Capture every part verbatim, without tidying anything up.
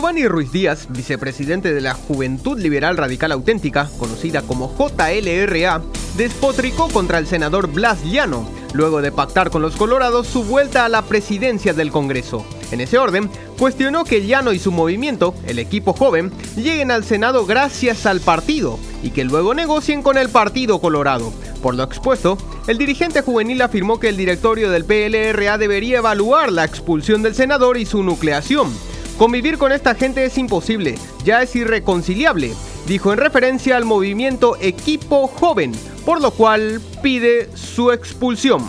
Giovanni Ruiz Díaz, vicepresidente de la Juventud Liberal Radical Auténtica, conocida como J L R A, despotricó contra el senador Blas Llano, luego de pactar con los colorados su vuelta a la presidencia del Congreso. En ese orden, cuestionó que Llano y su movimiento, el equipo joven, lleguen al Senado gracias al partido y que luego negocien con el Partido Colorado. Por lo expuesto, el dirigente juvenil afirmó que el directorio del P L R A debería evaluar la expulsión del senador y su nucleación. Convivir con esta gente es imposible, ya es irreconciliable, dijo en referencia al movimiento Equipo Joven, por lo cual pide su expulsión.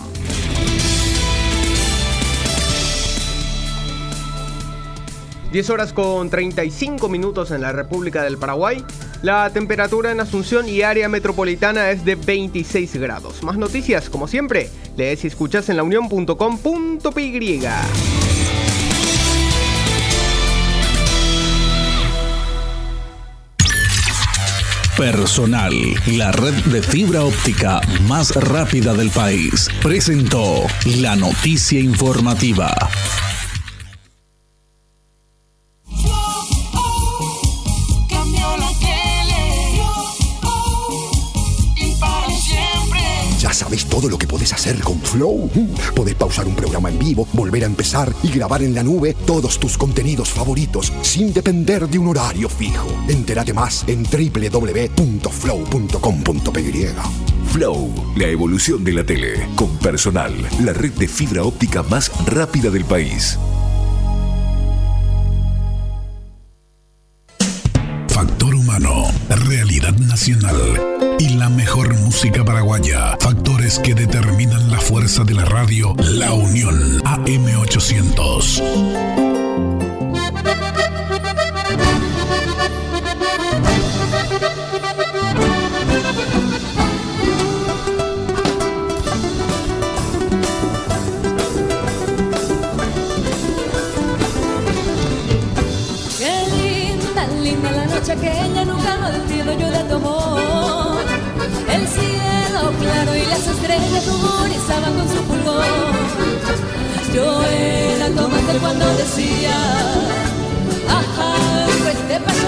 diez horas con treinta y cinco minutos en la República del Paraguay. La temperatura en Asunción y área metropolitana es de veintiséis grados. Más noticias, como siempre, lees y escuchas en launión punto com punto p y. Personal, la red de fibra óptica más rápida del país, presentó la noticia informativa. Ya sabes todo lo que podés hacer con Flow. Podés pausar un programa en vivo, volver a empezar y grabar en la nube todos tus contenidos favoritos sin depender de un horario fijo. Entérate más en doble u doble u doble u punto flow punto com punto p y. Flow, la evolución de la tele. Con Personal, la red de fibra óptica más rápida del país. Factor humano, realidad nacional y la mejor música paraguaya. Factores que determinan la fuerza de la radio La Unión A M ochocientos. Que ella nunca no destino yo le tomó. El cielo claro y las estrellas ruborizaban con su fulgor. Yo era tomate cuando decía ajá, pues te pasa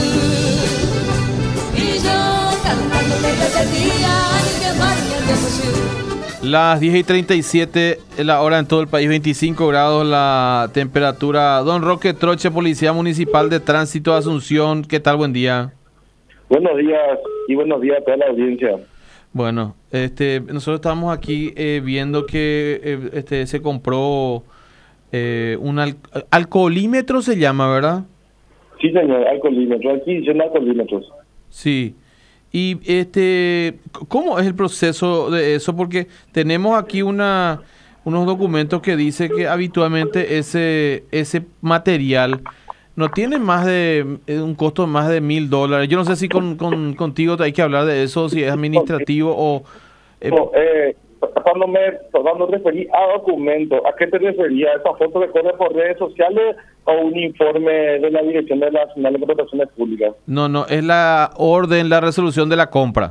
y yo cantando te repetía y que María te emoción. Las diez y treinta y siete, la hora en todo el país, veinticinco grados la temperatura. Don Roque Troche, Policía Municipal de Tránsito de Asunción, ¿qué tal? Buen día. Buenos días y buenos días a toda la audiencia. Bueno, este, nosotros estamos aquí eh, viendo que eh, este, se compró eh, un al- alcoholímetro, se llama, ¿verdad? Sí, señor, alcoholímetro. Aquí dicen alcoholímetros. Sí. Y este, ¿cómo es el proceso de eso? Porque tenemos aquí una unos documentos que dice que habitualmente ese ese material no tiene más de un costo de más de mil dólares. Yo no sé si con, con contigo hay que hablar de eso, si es administrativo o eh, no, eh, cuando me cuando referí a documento, ¿a qué te refería? ¿Esa foto que corre por redes sociales o un informe de la Dirección de la Nacional de Contrataciones Públicas? No, no, es la orden, la resolución de la compra.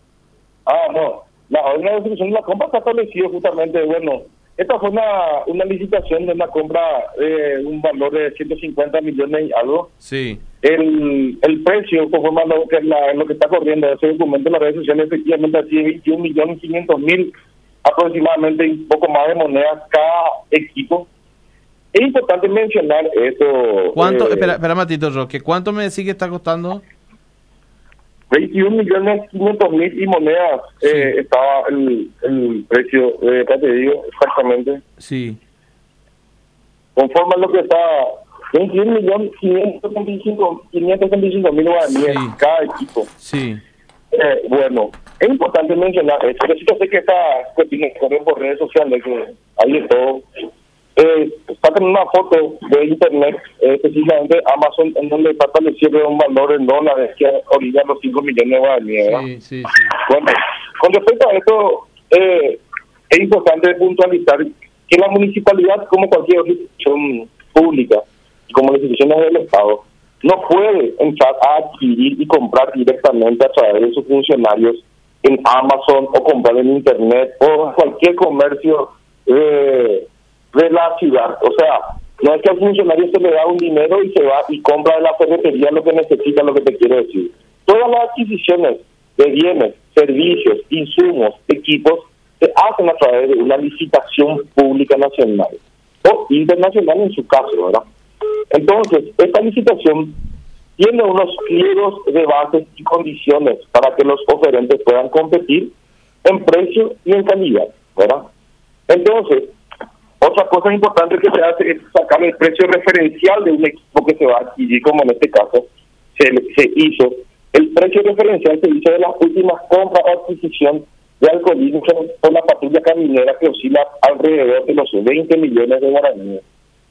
Ah, no. La orden de la resolución de la compra está establecido justamente, bueno, esta fue una, una licitación de una compra de un valor de ciento cincuenta millones y algo. Sí. El, el precio, conforme a lo que, la, lo que está corriendo ese documento en las redes sociales, efectivamente así de veintiún millones quinientos mil aproximadamente y un poco más de monedas cada equipo. Es importante mencionar eso. ¿Cuánto? Eh, espera, espera, Matito Roque, ¿cuánto me decís que está costando? veintiún millones quinientos mil y monedas Sí. eh, estaba el, el precio, eh, ya te digo exactamente. Sí. Conforme a lo que está, veintiún millones quinientos setenta y cinco mil guaraníes Sí. cada equipo. Sí. Eh, bueno, es importante mencionar esto. Yo sí que sé que esta cuestión corre por redes sociales, que hay de todo. Eh, sacan una foto de internet, eh, específicamente Amazon, en donde está establecido un valor en dólares que orilla los cinco millones de guaraníes. Sí, sí, sí. Bueno, con respecto a esto, eh, es importante puntualizar que la municipalidad, como cualquier institución pública, como las instituciones del Estado, no puede entrar a adquirir y comprar directamente a través de sus funcionarios en Amazon o comprar en Internet o en cualquier comercio eh, de la ciudad. O sea, No es que al funcionario se le da un dinero y se va y compra de la ferretería lo que necesita, lo que te quiero decir. Todas las adquisiciones de bienes, servicios, insumos, equipos, se hacen a través de una licitación pública nacional o internacional en su caso, ¿verdad? Entonces, esta licitación tiene unos pliegos de bases y condiciones para que los oferentes puedan competir en precio y en calidad, ¿verdad? Entonces, otra cosa importante que se hace es sacar el precio referencial de un equipo que se va a adquirir, como en este caso se, se hizo. El precio referencial se hizo de las últimas compras o adquisición de alcoholímetros por la patrulla caminera, que oscila alrededor de los veinte millones de guaraníes.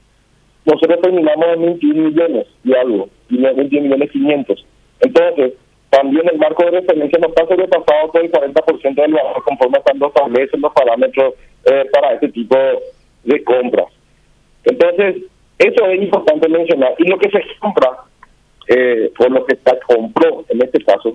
Nosotros terminamos en veintiún millones y algo, y no veintiún millones quinientos. Entonces, también el marco de referencia no está sobrepasado por el cuarenta por ciento del valor, conforme están los establecen los parámetros eh, para este tipo de compras. Entonces, eso es importante mencionar. Y lo que se compra, eh, o lo que se compró en este caso,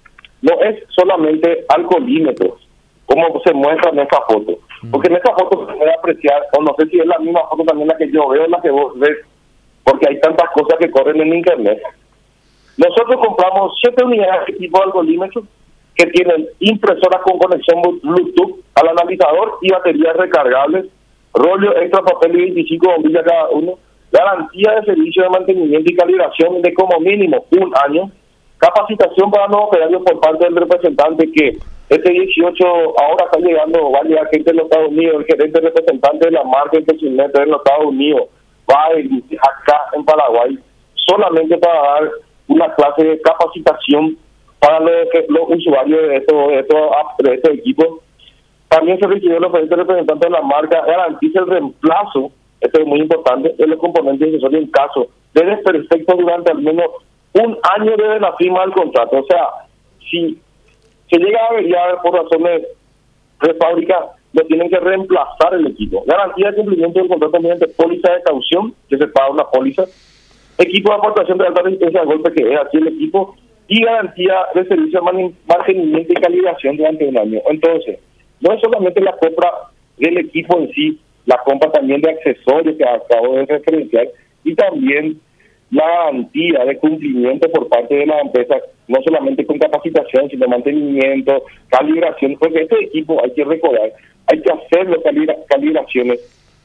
no es solamente alcoholímetros, como se muestra en esta foto. Porque en esta foto se puede apreciar, o no sé si es la misma foto también la que yo veo, la que vos ves, porque hay tantas cosas que corren en internet. Nosotros compramos siete unidades de equipo de alcoholímetros que tienen impresoras con conexión Bluetooth al analizador y baterías recargables, rollo extra papel y veinticinco bombillas cada uno, garantía de servicio de mantenimiento y calibración de como mínimo un año, capacitación para los operarios por parte del representante, que este dieciocho ahora está llegando, va a llegar gente de los Estados Unidos, el gerente representante de la marca Intercinet de los Estados Unidos, va a ir acá en Paraguay solamente para dar una clase de capacitación para los, los usuarios de estos de estos de estos equipos. También se requirió los representantes de la marca garantiza el reemplazo, esto es muy importante, de los componentes accesorios en caso de desperfecto durante al menos un año desde la firma del contrato. O sea, si se llega a averiar por razones de fábrica, lo tienen que reemplazar el equipo. Garantía de cumplimiento del contrato mediante póliza de caución, que se paga una póliza, equipo de aportación de alta resistencia al golpe, que es así el equipo, y garantía de servicio de mantenimiento y calibración durante un año. Entonces, no es solamente la compra del equipo en sí, la compra también de accesorios que acabo de referenciar, y también la garantía de cumplimiento por parte de la empresa, no solamente con capacitación, sino mantenimiento, calibración, porque este equipo, hay que recordar, hay que hacerlo calibra, calibraciones.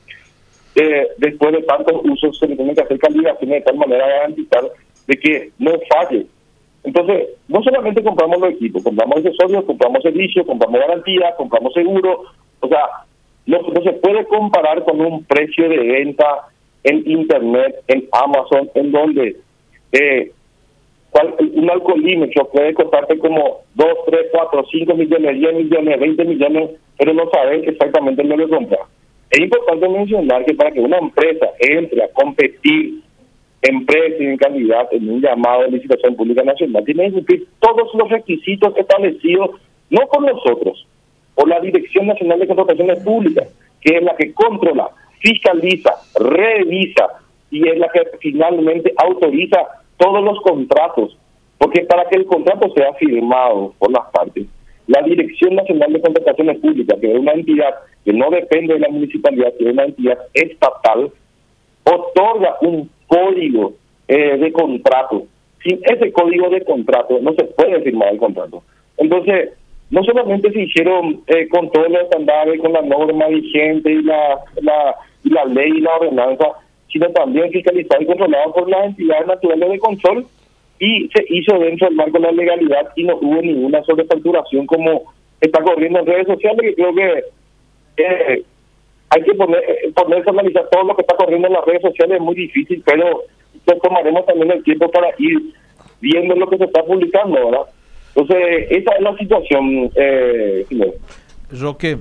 Eh, después de tantos usos se le tienen que hacer calibraciones de tal manera a garantizar de que no falle. Entonces, no solamente compramos los equipos, compramos accesorios, compramos servicios, compramos garantía, compramos seguro. O sea, no, no se puede comparar con un precio de venta en internet, en Amazon, en donde eh, cual, un alcoholímetro puede costarte como dos, tres, cuatro, cinco millones, diez millones, veinte millones, pero no sabes exactamente dónde lo compras. Es importante mencionar que para que una empresa entre a competir en precio y en calidad en un llamado de licitación pública nacional, tiene que cumplir todos los requisitos establecidos, no por nosotros, por la Dirección Nacional de Contrataciones Públicas, que es la que controla, fiscaliza, revisa y es la que finalmente autoriza todos los contratos, porque para que el contrato sea firmado por las partes, la Dirección Nacional de Contrataciones Públicas, que es una entidad que no depende de la municipalidad, que es una entidad estatal, otorga un código eh, de contrato. Sin ese código de contrato no se puede firmar el contrato. Entonces, no solamente se hicieron eh, con todos los estándares, con la norma vigente y la, la, y la ley y la ordenanza, sino también fiscalizado y controlado por las entidades naturales de control, y se hizo dentro del marco de la legalidad y no hubo ninguna sobrefacturación como está corriendo en redes sociales, que creo que eh, hay que poner, ponerse a analizar todo lo que está corriendo en las redes sociales, es muy difícil, pero nos tomaremos también el tiempo para ir viendo lo que se está publicando, ¿verdad? Entonces, esa es la situación. Eh, Roque,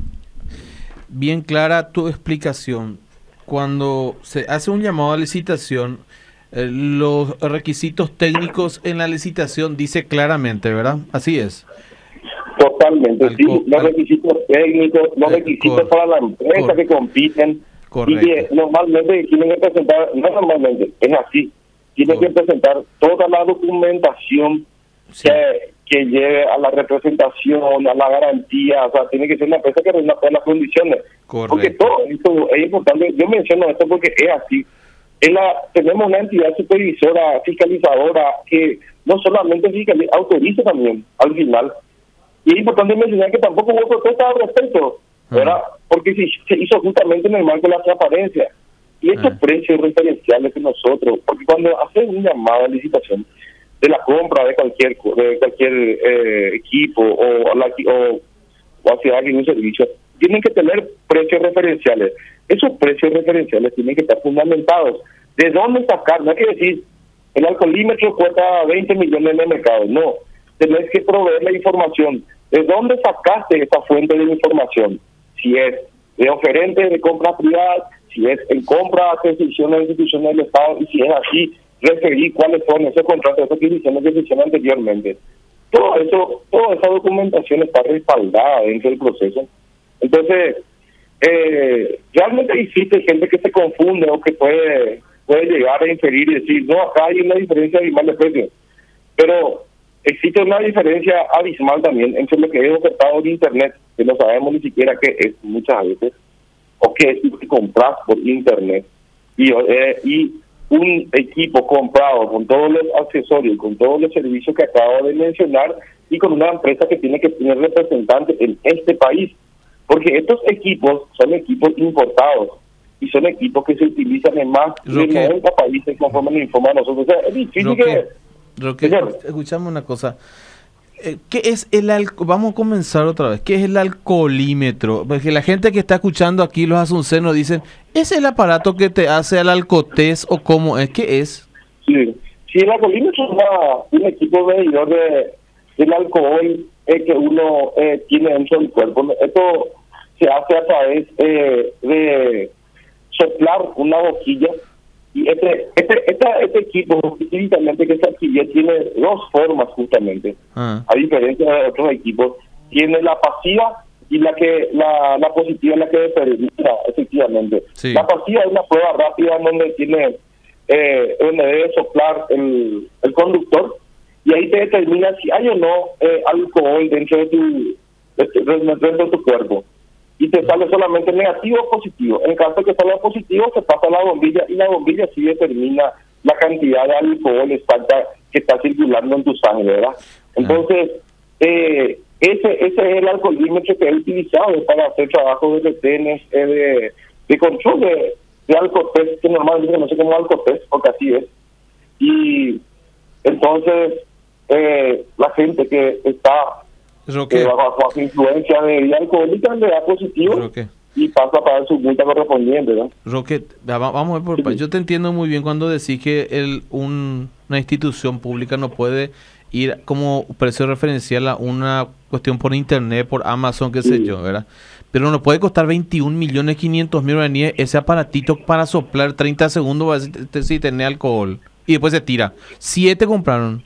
bien clara tu explicación. Cuando se hace un llamado a licitación, eh, los requisitos técnicos en la licitación dice claramente, ¿verdad? Así es. Totalmente, al sí. Co- los al... requisitos técnicos, los eh, requisitos cor- para la empresa cor- que compiten. Correcto. Y que normalmente tienen que presentar, no normalmente, es así, tienen okay. que presentar toda la documentación sí. que, que lleve a la representación, a la garantía, o sea, tiene que ser una empresa que reúna todas las condiciones. Correcto. Porque todo esto es importante, yo menciono esto porque es así. Es la, tenemos una entidad supervisora, fiscalizadora, que no solamente fiscaliza, autoriza también al final. Y es importante mencionar que tampoco hubo protesta al respecto, ¿verdad? Uh-huh. Porque se, se hizo justamente en el marco de la transparencia. Y estos uh-huh. precios referenciales que nosotros, porque cuando hacen un llamado a licitación de la compra de cualquier de cualquier eh, equipo o, o, la, o, o hacia alguien un servicio, tienen que tener precios referenciales. Esos precios referenciales tienen que estar fundamentados. ¿De dónde sacar? No hay que decir, el alcoholímetro cuesta veinte millones en el mercado. No, tenés que proveer la información. ¿De dónde sacaste esta fuente de información? Si es de oferentes de compra privada, si es en compra a adquisiciones de instituciones del Estado, y si es así, referir cuáles son esos contratos, esas adquisiciones que se hicieron anteriormente. Todo eso, toda esa documentación está respaldada dentro del proceso. Entonces, eh, realmente existe gente que se confunde o que puede puede llegar a inferir y decir, no, acá hay una diferencia abismal de precios. Pero existe una diferencia abismal también entre lo que es ofertado en Internet, que no sabemos ni siquiera qué es muchas veces, o qué es lo que compras por Internet, y, eh, y un equipo comprado con todos los accesorios, con todos los servicios que acabo de mencionar, y con una empresa que tiene que tener representantes en este país. Porque estos equipos son equipos importados y son equipos que se utilizan en más de noventa países conforme nos informan nosotros. O sea, es difícil Roque, que... Roque, escuchame una cosa. ¿Qué es el alco- Vamos a comenzar otra vez. ¿Qué es el alcoholímetro? Porque la gente que está escuchando aquí, los asuncenos, dicen, ¿es el aparato que te hace al alcotés o cómo es? ¿Qué es? Sí, sí, el alcoholímetro es una, un equipo medidor de, del alcohol eh, que uno eh, tiene dentro del cuerpo. Esto se hace a través eh, de soplar una boquilla. Y este este este, este equipo, específicamente que se adquirió, tiene dos formas justamente. Ah. A diferencia de otros equipos, tiene la pasiva y la que la, la positiva es la que determina, efectivamente. Sí. La pasiva es una prueba rápida donde tiene eh, donde debe soplar el, el conductor, y ahí te determina si hay o no eh, alcohol dentro de tu dentro de tu cuerpo. Y te sale solamente negativo o positivo. En caso de que salga positivo, se pasa a la bombilla, y la bombilla sí determina la cantidad de alcohol exacta que está circulando en tu sangre, ¿verdad? Entonces, eh, ese ese es el alcoholímetro que he utilizado para hacer trabajos de retenes, eh, de, de control de, de alcotest, que normalmente se conoce como alcotest, porque así es. Y entonces, eh, la gente que está... Roque. Eh, bajo, bajo influencia de bebida alcohólica le da positivo. Roque. Y pasa a pagar su multa correspondiente, ¿no? Roque, vamos a ver por sí. Yo te entiendo muy bien cuando decís que el, un, una institución pública no puede ir como precio referencial a una cuestión por internet, por Amazon, qué sé sí. yo, ¿verdad? Pero no puede costar veintiún millones quinientos mil guaraníes ese aparatito para soplar treinta segundos si, si tener alcohol. Y después se tira. Siete compraron.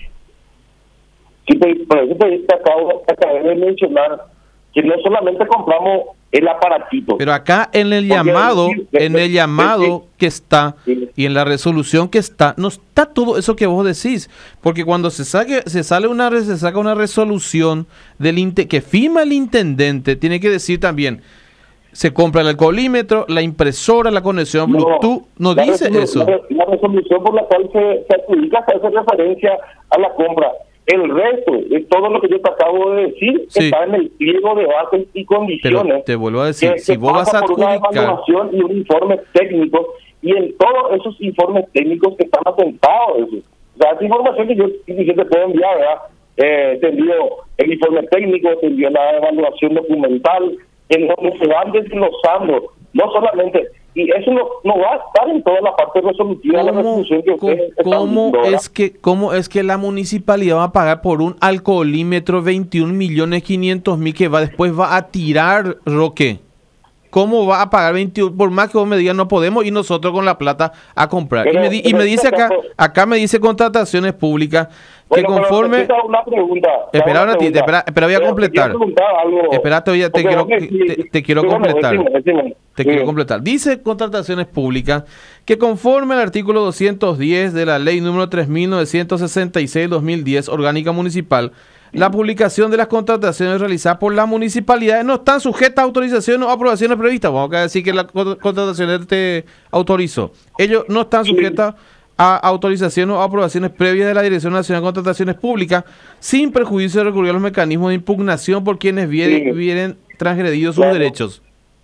Sí, por eso te acabo, te acabo de mencionar que no solamente compramos el aparatito. Pero acá en el llamado, decir, en el llamado decir, que está sí. y en la resolución que está, no está todo eso que vos decís, porque cuando se saque, se sale una se saca una resolución del que firma el intendente, tiene que decir también se compra el alcoholímetro, la impresora, la conexión Bluetooth, no, no dice eso. La, la resolución por la cual se, se adjudica se hace referencia a la compra. El resto de todo lo que yo te acabo de decir sí. está en el pliego de bases y condiciones. Pero te vuelvo a decir, que si vos vas a adjudicar... una evaluación y un informe técnico, y en todos esos informes técnicos que están atentados. O sea, esa información que yo, que yo te puedo enviar, ¿verdad? Eh, te envío el informe técnico, te envío la evaluación documental, en donde se van desglosando, no solamente... Y eso no, no va a estar en toda la parte resolutiva de la resolución que ustedes ¿cómo están viendo, es que ¿Cómo es que la municipalidad va a pagar por un alcoholímetro veintiún millones quinientos mil que va después va a tirar, Roque? ¿Cómo va a pagar veintiuno? Por más que vos me digas, no podemos ir nosotros con la plata a comprar. Pero, y me, di, y me dice acá, acá me dice contrataciones públicas, que bueno, conforme... Una pregunta, espera, una pregunta. Espera, espera, voy a completar. Espera, te, te, quiero, te, te, te quiero completar. Decime, decime. Te sí. quiero completar. Dice contrataciones públicas que conforme al artículo doscientos diez de la ley número tres mil novecientos sesenta y seis dos mil diez, orgánica municipal, la publicación de las contrataciones realizadas por las municipalidades no están sujetas a autorizaciones o aprobaciones previstas. Vamos a decir que la contratación te autorizó. Ellos no están sujetas a autorizaciones o aprobaciones previas de la Dirección Nacional de Contrataciones Públicas, sin perjuicio de recurrir a los mecanismos de impugnación por quienes vienen, sí. vienen transgredidos sus claro. derechos.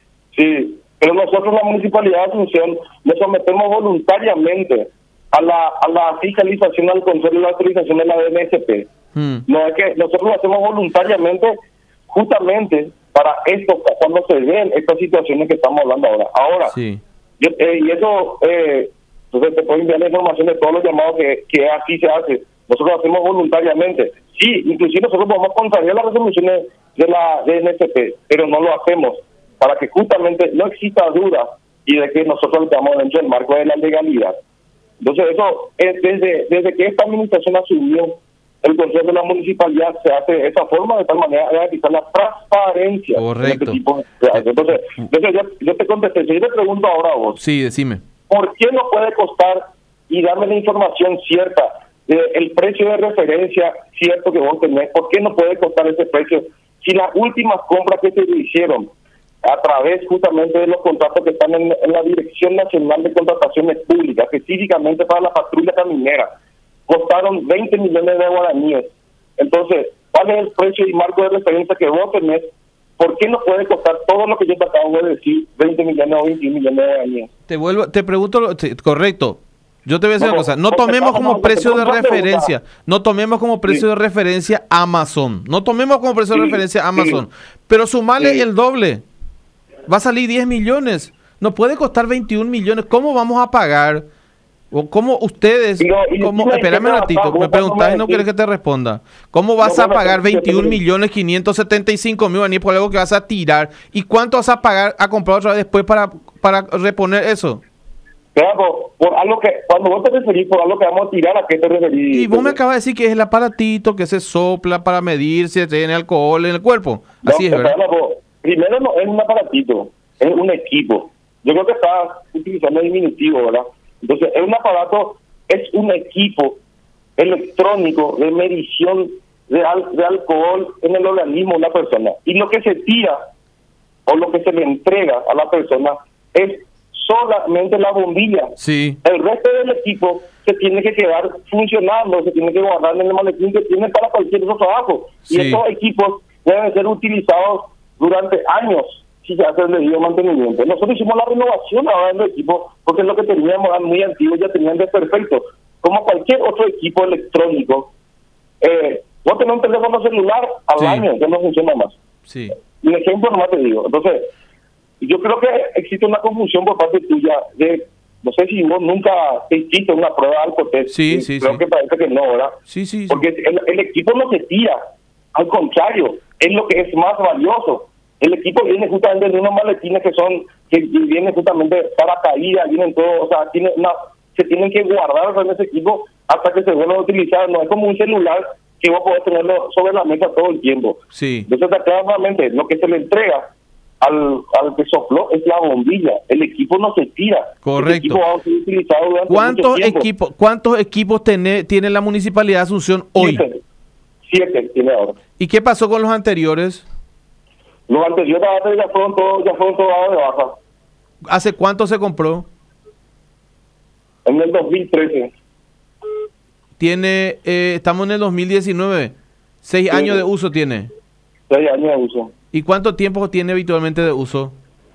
Sí, pero nosotros, la Municipalidad de Asunción, nos sometemos voluntariamente a la a la fiscalización, al control y la autorización de la D N S P. Hmm. No es que nosotros lo hacemos voluntariamente, justamente para esto, cuando se ven estas situaciones que estamos hablando ahora. Ahora, sí. yo, eh, y eso... Eh, Entonces te puedo enviar la información de todos los llamados que, que así se hace. Nosotros lo hacemos voluntariamente. Sí, inclusive nosotros podemos contrariar las resoluciones de la D N S P, pero no lo hacemos para que justamente no exista duda y de que nosotros estamos dentro del marco de la legalidad. Entonces eso, es desde desde que esta administración asumió el control de la municipalidad, se hace de esa forma, de tal manera de garantizar la transparencia. Correcto. En este tipo de... Entonces, entonces yo, yo te contesté, yo te pregunto ahora a vos. Sí, decime. ¿Por qué no puede costar, y darme la información cierta, eh, el precio de referencia cierto que vos tenés? ¿Por qué no puede costar ese precio? Si las últimas compras que se hicieron a través justamente de los contratos que están en, en la Dirección Nacional de Contrataciones Públicas, específicamente para la patrulla caminera, costaron veinte millones de guaraníes. Entonces, ¿cuál es el precio y marco de referencia que vos tenés? ¿Por qué no puede costar todo lo que yo te acabo de decir, veinte millones o veintiún millones de años? Te vuelvo, te pregunto, te, correcto. Yo te voy a decir no, una cosa, no tomemos como precio de referencia, no tomemos como precio sí. de referencia Amazon, no tomemos como precio sí, de referencia Amazon, sí. pero sumarle sí. el doble, va a salir diez millones, no puede costar veintiún millones, ¿cómo vamos a pagar? ¿O cómo ustedes, y no, y cómo, espérame un ratito, me preguntás y no quieres que te responda, ¿cómo vas no, a pagar veintiún millones quinientos setenta y cinco mil guaraníes por algo que vas a tirar? ¿Y cuánto vas a pagar a comprar otra vez después para, para reponer eso? Claro, por algo que, cuando vos te referís por algo que vamos a tirar, ¿a qué te referís? Y vos me acabas de decir que es el aparatito que se sopla para medir si tiene alcohol en el cuerpo. Así no, es, ¿verdad? Claro, primero no es un aparatito, es un equipo. Yo creo que estás utilizando el diminutivo, ¿verdad? Entonces, es un aparato, es un equipo electrónico de medición de, al, de alcohol en el organismo de la persona. Y lo que se tira o lo que se le entrega a la persona es solamente la bombilla. Sí. El resto del equipo se tiene que quedar funcionando, se tiene que guardar en el maletín que tiene para cualquier otro trabajo. Sí. Y estos equipos deben ser utilizados durante años si se hace el debido mantenimiento. Nosotros hicimos la renovación ahora del equipo porque es lo que teníamos, eran muy antiguos, ya tenían desperfectos. Como cualquier otro equipo electrónico, eh, vos tenés un teléfono celular al sí. año, que no funciona más. Sí. Un ejemplo nomás te digo. Entonces, yo creo que existe una confusión por parte tuya de, no sé si vos nunca te hiciste una prueba de alcotest. Sí, sí, creo sí. que parece que no, ¿verdad? Sí, sí, sí. Porque el, el equipo no se tira, al contrario, es lo que es más valioso. El equipo viene justamente en unos maletines que son, que vienen justamente para caída, vienen todo, o sea, tiene una, se tienen que guardar en ese equipo hasta que se vuelvan a utilizar. No es como un celular que vos podés tenerlo sobre la mesa todo el tiempo. Sí. Entonces, claramente, lo que se le entrega al, al que sopló es la bombilla. El equipo no se tira. Correcto. El equipo va a ser utilizado durante ¿Cuántos mucho tiempo. equipos, ¿Cuántos equipos tiene, tiene la Municipalidad de Asunción hoy? Siete. Siete tiene ahora. ¿Y qué pasó con los anteriores? Los anteriores ya fueron todos, ya fueron todos dados de baja. ¿Hace cuánto se compró? En el dos mil trece. Tiene, eh, estamos en el dos mil diecinueve. Seis sí. años de uso tiene. Seis años de uso. ¿Y cuánto tiempo tiene habitualmente de uso?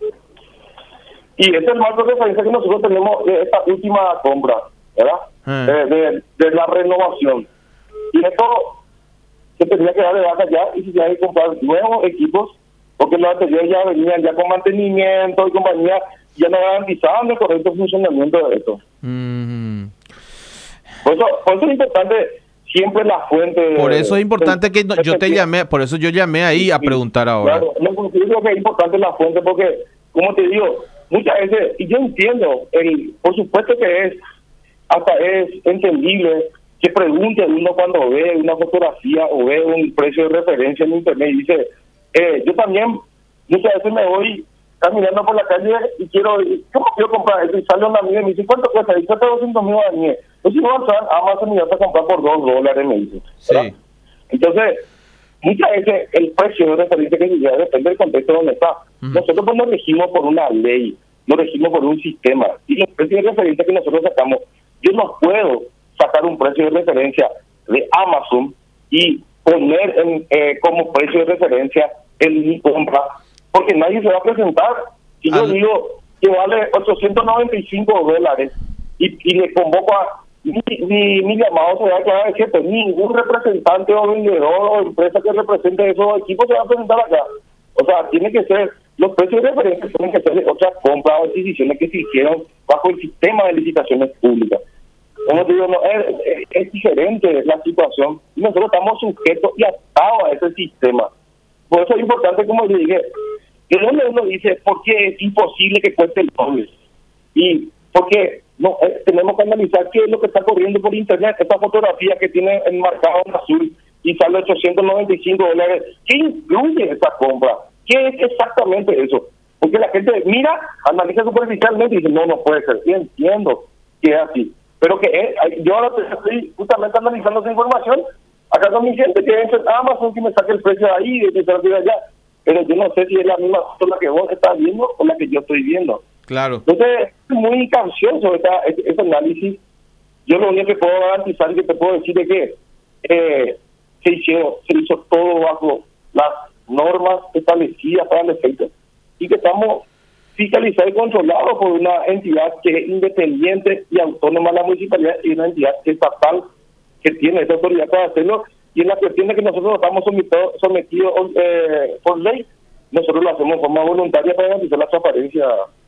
Y este es el marco de referencia que nosotros tenemos de esta última compra, ¿verdad? Ah. De, de, de la renovación. Y esto se tenía que dar de baja ya y se tenía que comprar nuevos equipos, porque los anteriores ya venían ya con mantenimiento y compañía, ya no garantizaban el correcto funcionamiento de esto. Mm. Por eso, por eso es importante siempre la fuente. Por eso es importante de, que no, yo te llamé, por eso yo llamé ahí a preguntar ahora. Claro, no, yo creo que es importante la fuente porque, como te digo, muchas veces, y yo entiendo, el, por supuesto que es, hasta es entendible que pregunte uno cuando ve una fotografía o ve un precio de referencia en internet y dice, eh, yo también muchas veces me voy caminando por la calle y quiero, ¿cómo quiero comprar eso? Y sale una amiga y me dice, ¿cuánto cuesta? Y cuesta doscientos mil guaraníes. Pues si no vas a Amazon y vas a comprar por dos dólares, me dice. Sí. Entonces, muchas veces el precio de referencia que se lleva depende del contexto donde está. Uh-huh. Nosotros pues nos regimos por una ley, nos regimos por un sistema, y los precios de referencia que nosotros sacamos, yo no puedo sacar un precio de referencia de Amazon y poner en, eh, como precio de referencia el mi compra, porque nadie se va a presentar. Si yo digo que vale ochocientos noventa y cinco dólares y, y le convoco a mi, mi, mi llamado, se va a quedar decir, pues ningún representante o vendedor o empresa que represente esos equipos se va a presentar acá. O sea, tiene que ser, los precios de referencia tienen que ser de otras compras o adquisiciones que se hicieron bajo el sistema de licitaciones públicas. Como te digo, no, es, es, es diferente la situación y nosotros estamos sujetos y atados a ese sistema. Por eso es importante, como le dije, que donde uno dice, ¿por qué es imposible que cueste el doble? Y porque no eh, tenemos que analizar qué es lo que está corriendo por internet, esta fotografía que tiene enmarcado en azul y sale ochocientos noventa y cinco dólares. ¿Qué incluye esa compra? ¿Qué es exactamente eso? Porque la gente mira, analiza superficialmente y dice, no, no puede ser. Y entiendo que es así. Pero que es, yo ahora estoy justamente analizando esa información. Acá con mi gente que es en Amazon, que me saque el precio de ahí y de de allá. Pero yo no sé si es la misma la que vos estás viendo o la que yo estoy viendo. Claro. Entonces, es muy capcioso esta, ese, ese análisis. Yo lo único que puedo garantizar y que te puedo decir es que eh, se, hizo, se hizo todo bajo las normas establecidas para el efecto y que estamos fiscalizados y controlados por una entidad que es independiente y autónoma de la municipalidad y una entidad estatal que tiene esa autoridad para hacerlo. Y en la cuestión de que nosotros estamos sometidos, sometidos eh, por ley, nosotros lo hacemos de forma voluntaria para garantizar la transparencia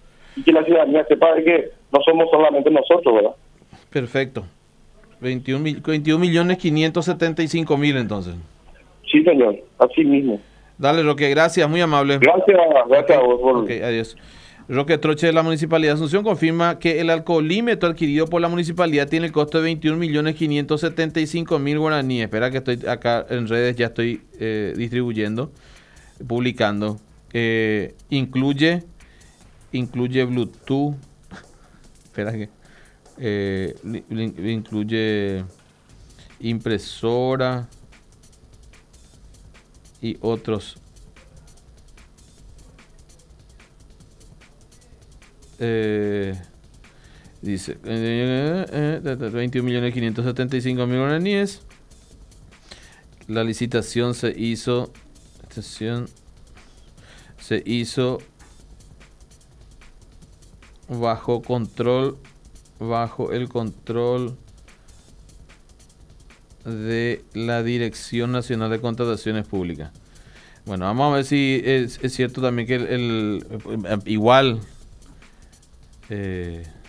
y que la ciudadanía sepa de que no somos solamente nosotros, ¿verdad? Perfecto. veintiún millones quinientos setenta y cinco mil entonces. Sí, señor, así mismo. Dale, Roque, gracias, muy amable. Gracias, gracias a vos. Por... Ok, adiós. Roque Troche de la Municipalidad de Asunción confirma que el alcoholímetro adquirido por la municipalidad tiene el costo de veintiún millones quinientos setenta y cinco mil guaraníes. Espera que estoy acá en redes, ya estoy eh, distribuyendo, publicando. Eh, incluye, incluye Bluetooth. Espera que... Eh, incluye impresora y otros eh, dice eh, eh, veintiún millones quinientos setenta y cinco mil guaraníes. La licitación se hizo licitación se hizo bajo control bajo el control de la Dirección Nacional de Contrataciones Públicas. Bueno, vamos a ver si es, es cierto también que el, el igual eh,